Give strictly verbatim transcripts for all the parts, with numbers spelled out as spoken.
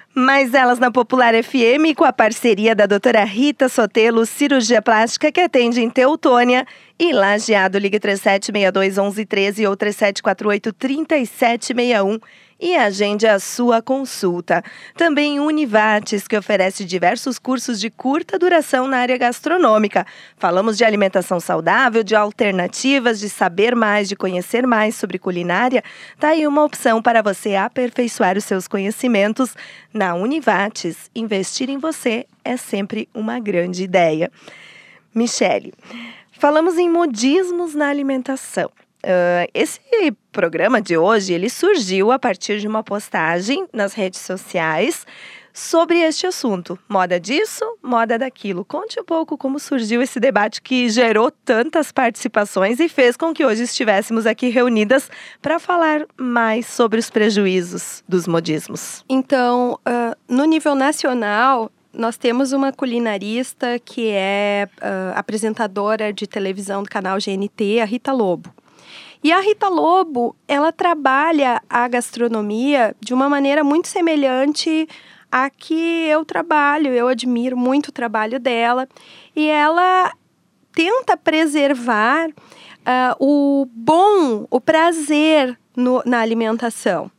Mais elas na Popular F M, com a parceria da doutora Rita Sotelo, cirurgia plástica, que atende em Teutônia e Lajeado. Ligue três sete seis dois, onze treze ou três sete quatro oito, três sete seis um e agende a sua consulta. Também Univates, que oferece diversos cursos de curta duração na área gastronômica. Falamos de alimentação saudável, de alternativas, de saber mais, de conhecer mais sobre culinária. Tá aí uma opção para você aperfeiçoar os seus conhecimentos. Na Univates, investir em você é sempre uma grande ideia. Michele, falamos em modismos na alimentação. Uh, esse programa de hoje, ele surgiu a partir de uma postagem nas redes sociais sobre este assunto. Moda disso, moda daquilo. Conte um pouco como surgiu esse debate que gerou tantas participações e fez com que hoje estivéssemos aqui reunidas para falar mais sobre os prejuízos dos modismos. Então, uh, no nível nacional, nós temos uma culinarista que é uh, apresentadora de televisão do canal G N T, a Rita Lobo. E a Rita Lobo, ela trabalha a gastronomia de uma maneira muito semelhante à que eu trabalho. Eu admiro muito o trabalho dela. E ela tenta preservar uh, o bom, o prazer no, na alimentação.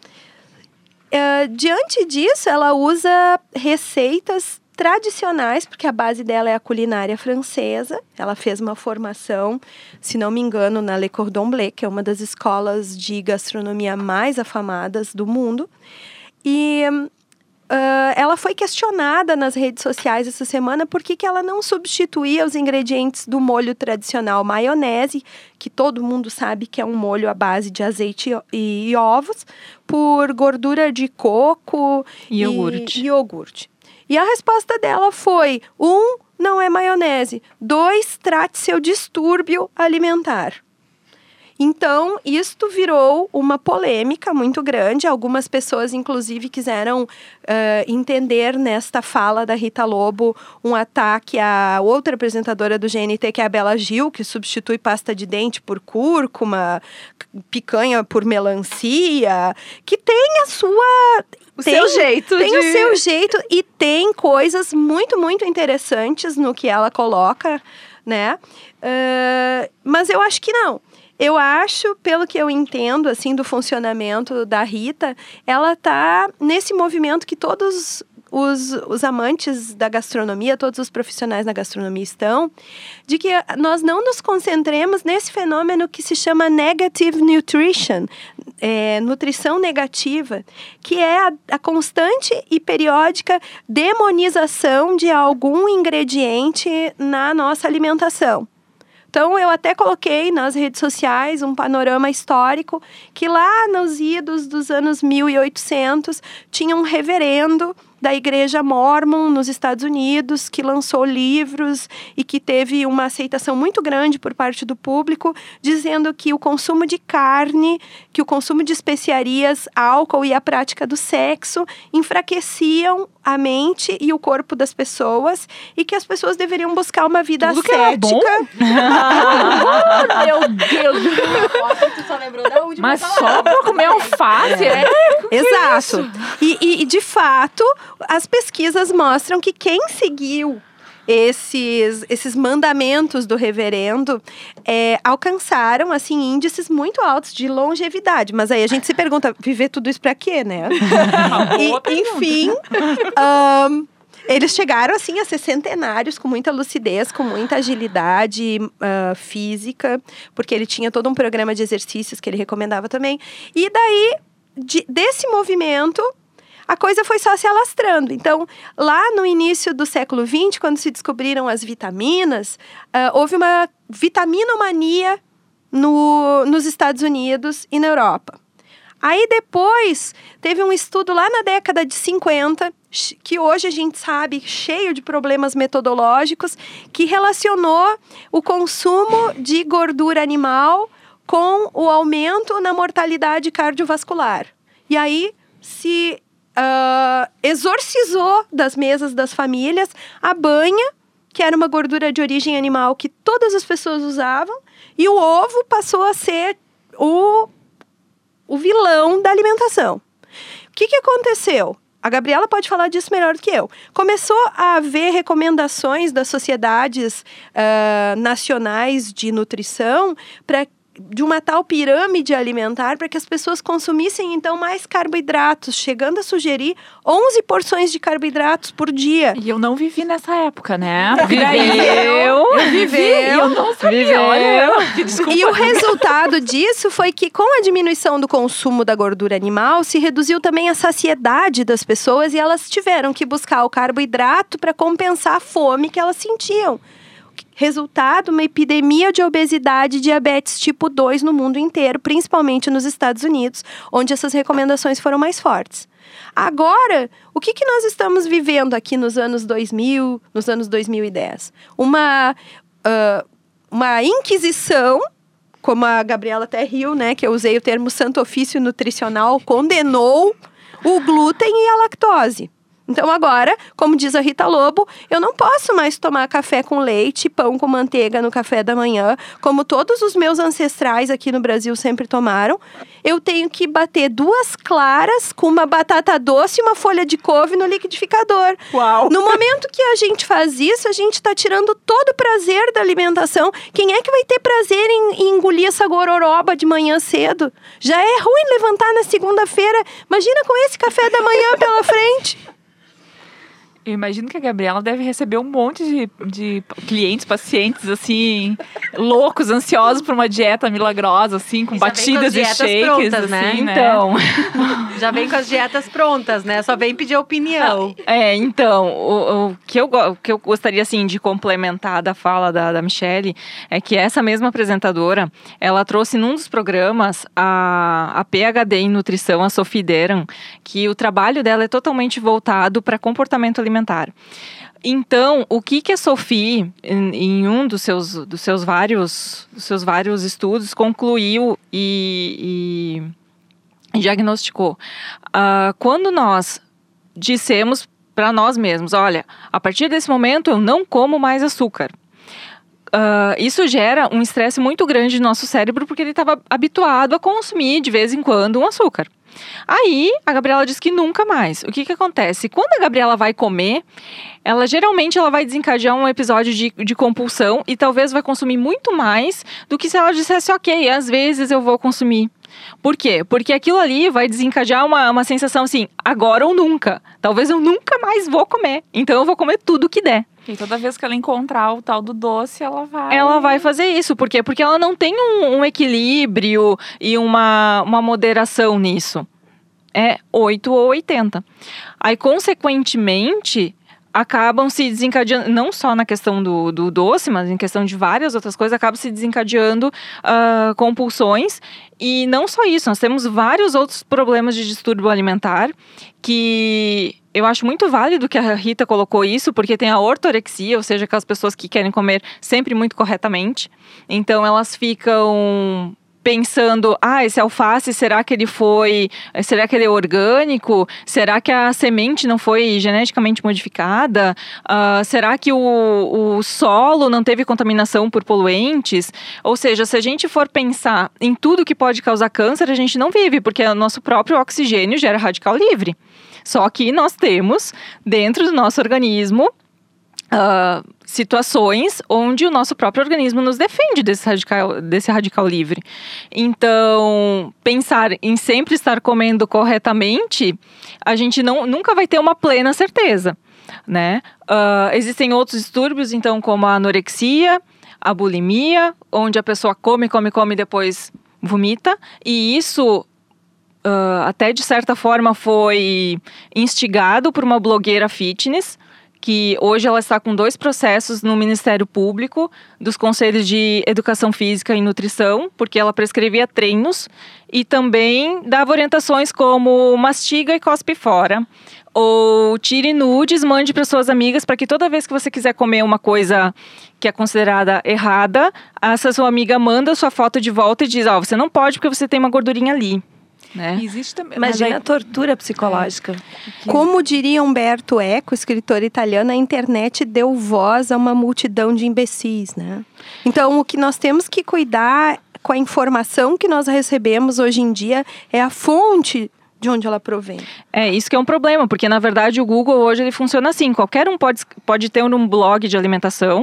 Uh, diante disso, ela usa receitas tradicionais, porque a base dela é a culinária francesa. Ela fez uma formação, se não me engano, na Le Cordon Bleu, que é uma das escolas de gastronomia mais afamadas do mundo. E uh, ela foi questionada nas redes sociais essa semana por que que ela não substituía os ingredientes do molho tradicional maionese, que todo mundo sabe que é um molho à base de azeite e, e ovos, por gordura de coco e iogurte. E, iogurte. E a resposta dela foi: um, não é maionese. Dois, trate seu distúrbio alimentar. Então, isto virou uma polêmica muito grande. Algumas pessoas, inclusive, quiseram uh, entender nesta fala da Rita Lobo um ataque à outra apresentadora do G N T, que é a Bela Gil, que substitui pasta de dente por cúrcuma, picanha por melancia, que tem a sua... O tem, seu jeito Tem de... o seu jeito e tem coisas muito, muito interessantes no que ela coloca, né? Uh, mas eu acho que não. Eu acho, pelo que eu entendo, assim, do funcionamento da Rita, ela tá nesse movimento que todos os, os amantes da gastronomia, todos os profissionais da gastronomia estão, de que nós não nos concentremos nesse fenômeno que se chama negative nutrition, é, nutrição negativa, que é a, a constante e periódica demonização de algum ingrediente na nossa alimentação. Então, eu até coloquei nas redes sociais um panorama histórico que lá nos idos dos anos mil e oitocentos tinha um reverendo da Igreja Mórmon nos Estados Unidos, que lançou livros e que teve uma aceitação muito grande por parte do público, dizendo que o consumo de carne, que o consumo de especiarias, álcool e a prática do sexo enfraqueciam a mente e o corpo das pessoas e que as pessoas deveriam buscar uma vida Tudo ascética. Que era bom? Meu Deus! Tu só lembrou da última Mas palavra. só pra comer alface, é? é? Exato. E, e, e, de fato, as pesquisas mostram que quem seguiu esses, esses mandamentos do reverendo é, alcançaram, assim, índices muito altos de longevidade. Mas aí a gente se pergunta, viver tudo isso pra quê, né? E, enfim, um, eles chegaram, assim, a ser centenários, com muita lucidez, com muita agilidade uh, física, porque ele tinha todo um programa de exercícios que ele recomendava também. E daí, de, desse movimento, a coisa foi só se alastrando. Então, lá no início do século vinte, quando se descobriram as vitaminas, uh, houve uma vitaminomania no, nos Estados Unidos e na Europa. Aí depois, teve um estudo lá na década de cinquenta, que hoje a gente sabe, cheio de problemas metodológicos, que relacionou o consumo de gordura animal com o aumento na mortalidade cardiovascular. E aí, se uh, exorcizou das mesas das famílias a banha, que era uma gordura de origem animal que todas as pessoas usavam, e o ovo passou a ser o... o vilão da alimentação. O que que aconteceu? a Gabriela pode falar disso melhor do que eu. Começou a haver recomendações das sociedades uh, nacionais de nutrição para de uma tal pirâmide alimentar para que as pessoas consumissem, então, mais carboidratos, chegando a sugerir onze porções de carboidratos por dia. E eu não vivi nessa época, né? Viveu. Eu vivi e eu não sabia. Viveu. Olha, eu, desculpa. E o resultado disso foi que, com a diminuição do consumo da gordura animal, se reduziu também a saciedade das pessoas e elas tiveram que buscar o carboidrato para compensar a fome que elas sentiam. Resultado, uma epidemia de obesidade e diabetes tipo dois no mundo inteiro, principalmente nos Estados Unidos, onde essas recomendações foram mais fortes. Agora, o que, que nós estamos vivendo aqui nos anos dois mil, nos anos dois mil e dez? Uma, uh, uma inquisição, como a Gabriela até riu, né, que eu usei o termo santo ofício nutricional, condenou o glúten e a lactose. Então agora, como diz a Rita Lobo, eu não posso mais tomar café com leite, pão com manteiga no café da manhã, como todos os meus ancestrais aqui no Brasil sempre tomaram. Eu tenho que bater duas claras com uma batata doce e uma folha de couve no liquidificador. Uau! No momento que a gente faz isso, a gente está tirando todo o prazer da alimentação. Quem é que vai ter prazer em, em engolir essa gororoba de manhã cedo? Já é ruim levantar na segunda-feira. Imagina com esse café da manhã pela frente. Eu imagino que a Gabriela deve receber um monte de, de clientes, pacientes, assim, loucos, ansiosos por uma dieta milagrosa, assim, com Já batidas vem e com as dietas shakes, prontas, né? assim, né? Então, já vem com as dietas prontas, né? Só vem pedir opinião. É, então, o, o, que eu, o que eu gostaria, assim, de complementar da fala da, da Michele é que essa mesma apresentadora, ela trouxe num dos programas a, a P H D em nutrição, a Sophie Deran, que o trabalho dela é totalmente voltado para comportamento alimentar. Então, o que, que a Sophie, em, em um dos seus, dos, seus vários, dos seus vários estudos, concluiu e, e diagnosticou? Uh, quando nós dissemos para nós mesmos, olha, a partir desse momento eu não como mais açúcar. Uh, isso gera um estresse muito grande no nosso cérebro, porque ele estava habituado a consumir de vez em quando um açúcar. Aí, a Gabriela diz que nunca mais. O que que acontece? Quando a Gabriela vai comer, ela geralmente ela vai desencadear um episódio de, de compulsão e talvez vai consumir muito mais do que se ela dissesse, ok, às vezes eu vou consumir. Por quê? Porque aquilo ali vai desencadear uma, uma sensação assim, agora ou nunca. Talvez eu nunca mais vou comer. Então eu vou comer tudo que der. E toda vez que ela encontrar o tal do doce, ela vai... Ela vai fazer isso. Por quê? Porque ela não tem um, um equilíbrio e uma, uma moderação nisso. É oito ou oitenta. Aí, consequentemente, acabam se desencadeando, não só na questão do, do doce, mas em questão de várias outras coisas, acabam se desencadeando uh, compulsões. E não só isso, nós temos vários outros problemas de distúrbio alimentar que... Eu acho muito válido que a Rita colocou isso, porque tem a ortorexia, ou seja, aquelas pessoas que querem comer sempre muito corretamente. Então, elas ficam pensando, ah, esse alface, será que ele foi, será que ele é orgânico? Será que a semente não foi geneticamente modificada? Uh, será que o, o solo não teve contaminação por poluentes? Ou seja, se a gente for pensar em tudo que pode causar câncer, a gente não vive, porque o nosso próprio oxigênio gera radical livre. Só que nós temos, dentro do nosso organismo, uh, situações onde o nosso próprio organismo nos defende desse radical, desse radical livre. Então, pensar em sempre estar comendo corretamente, a gente não, nunca vai ter uma plena certeza, né? Uh, existem outros distúrbios, então, como a anorexia, a bulimia, onde a pessoa come, come, come e depois vomita. E isso... Uh, até de certa forma foi instigado por uma blogueira fitness, que hoje ela está com dois processos no Ministério Público dos Conselhos de Educação Física e Nutrição, porque ela prescrevia treinos e também dava orientações como mastiga e cospe fora, ou tire nudes, mande para suas amigas, para que toda vez que você quiser comer uma coisa que é considerada errada, essa sua amiga manda sua foto de volta e diz, ó, oh, você não pode porque você tem uma gordurinha ali. Né? Existe também. Imagina aí... a tortura psicológica. É. Como diria Umberto Eco, escritor italiano, a internet deu voz a uma multidão de imbecis, né? Então, o que nós temos que cuidar com a informação que nós recebemos hoje em dia é a fonte de onde ela provém. É, isso que é um problema, porque na verdade o Google hoje ele funciona assim, qualquer um pode, pode ter um blog de alimentação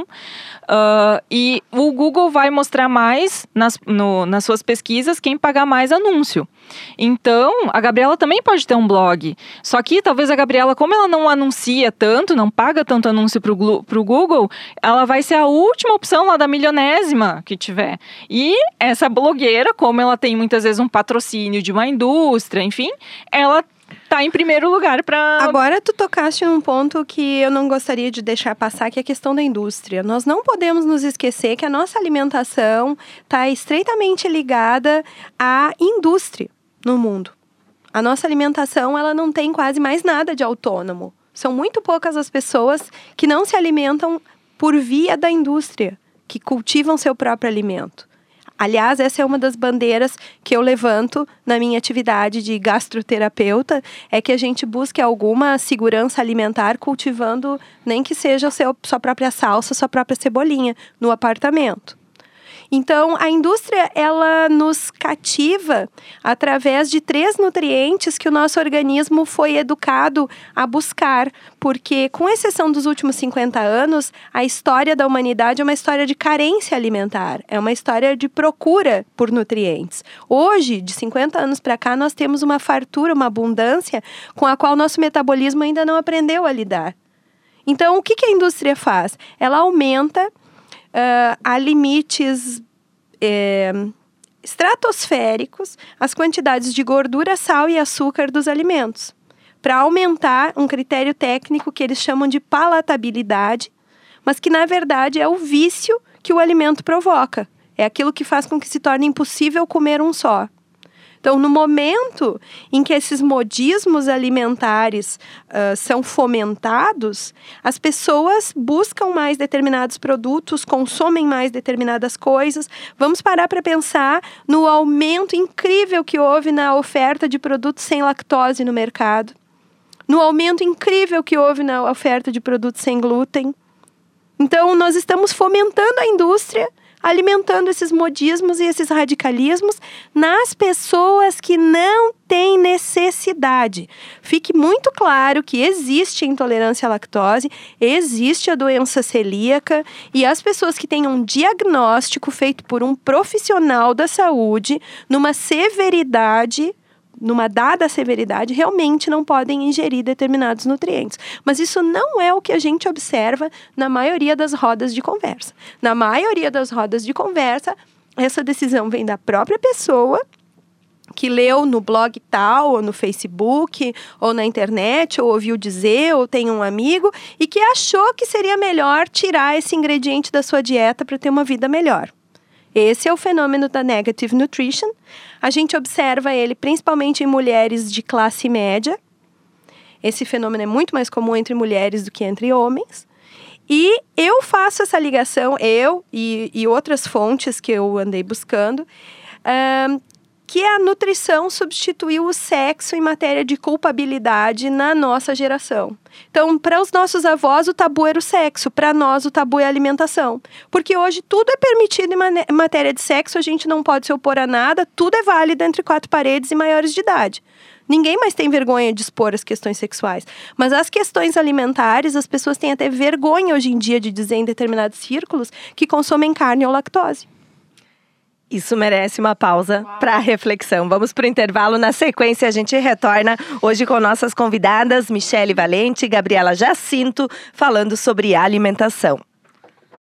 uh, e o Google vai mostrar mais nas, no, nas suas pesquisas quem pagar mais anúncio. Então, a Gabriela também pode ter um blog, só que talvez a Gabriela, como ela não anuncia tanto, não paga tanto anúncio pro, pro Google, ela vai ser a última opção lá da milionésima que tiver. E essa blogueira, como ela tem muitas vezes um patrocínio de uma indústria, enfim, ela tá em primeiro lugar para... Agora tu tocaste num ponto que eu não gostaria de deixar passar, que é a questão da indústria. Nós não podemos nos esquecer que a nossa alimentação está estreitamente ligada à indústria no mundo. A nossa alimentação, ela não tem quase mais nada de autônomo. São muito poucas as pessoas que não se alimentam por via da indústria, que cultivam seu próprio alimento. Aliás, essa é uma das bandeiras que eu levanto na minha atividade de gastroterapeuta, é que a gente busque alguma segurança alimentar cultivando, nem que seja o seu, sua própria salsa, sua própria cebolinha no apartamento. Então, a indústria, ela nos cativa através de três nutrientes que o nosso organismo foi educado a buscar, porque, com exceção dos últimos cinquenta anos, a história da humanidade é uma história de carência alimentar, é uma história de procura por nutrientes. Hoje, de cinquenta anos para cá, nós temos uma fartura, uma abundância com a qual o nosso metabolismo ainda não aprendeu a lidar. Então, o que, que a indústria faz? Ela aumenta Uh, a limites é, estratosféricos as quantidades de gordura, sal e açúcar dos alimentos, para aumentar um critério técnico que eles chamam de palatabilidade, mas que na verdade é o vício que o alimento provoca. É aquilo que faz com que se torne impossível comer um só. Então, no momento em que esses modismos alimentares uh, são fomentados, as pessoas buscam mais determinados produtos, consomem mais determinadas coisas. Vamos parar para pensar no aumento incrível que houve na oferta de produtos sem lactose no mercado, no aumento incrível que houve na oferta de produtos sem glúten. Então, nós estamos fomentando a indústria, alimentando esses modismos e esses radicalismos nas pessoas que não têm necessidade. Fique muito claro que existe a intolerância à lactose, existe a doença celíaca, e as pessoas que têm um diagnóstico feito por um profissional da saúde, numa severidade, numa dada severidade, realmente não podem ingerir determinados nutrientes. Mas isso não é o que a gente observa na maioria das rodas de conversa. Na maioria das rodas de conversa, essa decisão vem da própria pessoa que leu no blog tal, ou no Facebook, ou na internet, ou ouviu dizer, ou tem um amigo, e que achou que seria melhor tirar esse ingrediente da sua dieta para ter uma vida melhor. Esse é o fenômeno da negative nutrition. A gente observa ele principalmente em mulheres de classe média. Esse fenômeno é muito mais comum entre mulheres do que entre homens. E eu faço essa ligação, eu e, e outras fontes que eu andei buscando, um, que a nutrição substituiu o sexo em matéria de culpabilidade na nossa geração. Então, para os nossos avós, o tabu era o sexo. Para nós, o tabu é a alimentação. Porque hoje tudo é permitido em matéria de sexo, a gente não pode se opor a nada, tudo é válido entre quatro paredes e maiores de idade. Ninguém mais tem vergonha de expor as questões sexuais. Mas as questões alimentares, as pessoas têm até vergonha hoje em dia de dizer em determinados círculos que consomem carne ou lactose. Isso merece uma pausa para reflexão. Vamos para o intervalo. Na sequência, a gente retorna hoje com nossas convidadas, Michele Valente e Gabriela Jacinto, falando sobre alimentação.